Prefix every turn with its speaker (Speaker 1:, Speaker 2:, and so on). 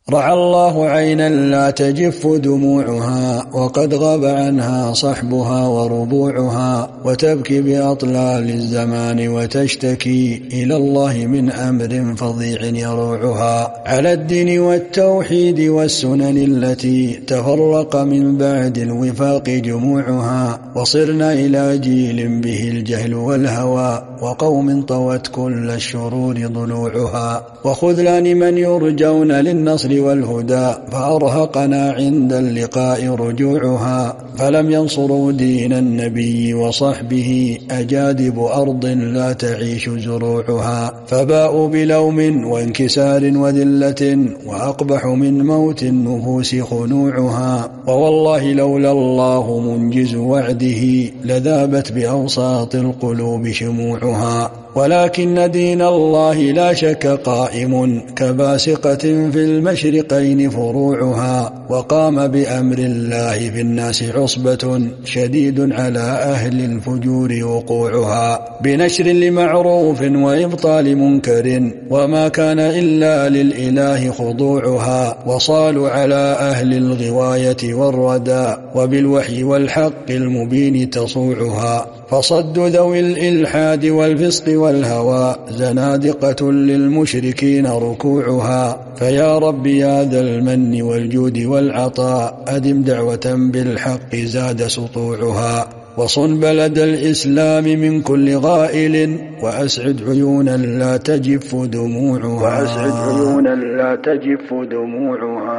Speaker 1: رعى الله عينا لا تجف دموعها، وقد غاب عنها صحبها وربوعها، وتبكي بأطلال الزمان وتشتكي إلى الله من أمر فظيع يروعها، على الدين والتوحيد والسنن التي تفرق من بعد الوفاق جموعها، وصرنا إلى جيل به الجهل والهوى، وقوم طوت كل الشرور ضلوعها، وخذلان من يرجون للنصر والهدى، فأرهقنا عند اللقاء رجوعها، فلم ينصروا دين النبي وصحبه، أجادب أرض لا تعيش زروعها، فباءوا بلوم وانكسار وذلة، وأقبح من موت النفوس خنوعها، ووالله لولا الله منجز وعده، لذابت بأوساط القلوب شموعها، ولكن دين الله لا شك قائم، كباسقة في المشرقين فروعها، وقام بأمر الله في الناس عصبة، شديد على أهل الفجور وقوعها، بنشر لمعروف وإبطال منكر، وما كان إلا للإله خضوعها، وصالوا على أهل الغواية والردى، وبالوحي والحق المبين تصوعها، فصد ذوي الإلحاد والفسق والهوى، زنادقة للمشركين ركوعها، فيا رب يا ذا المن والجود والعطاء، أدم دعوة بالحق زاد سطوعها، وصن بلد الإسلام من كل غائل، وأسعد عيونا لا تجف دموعها.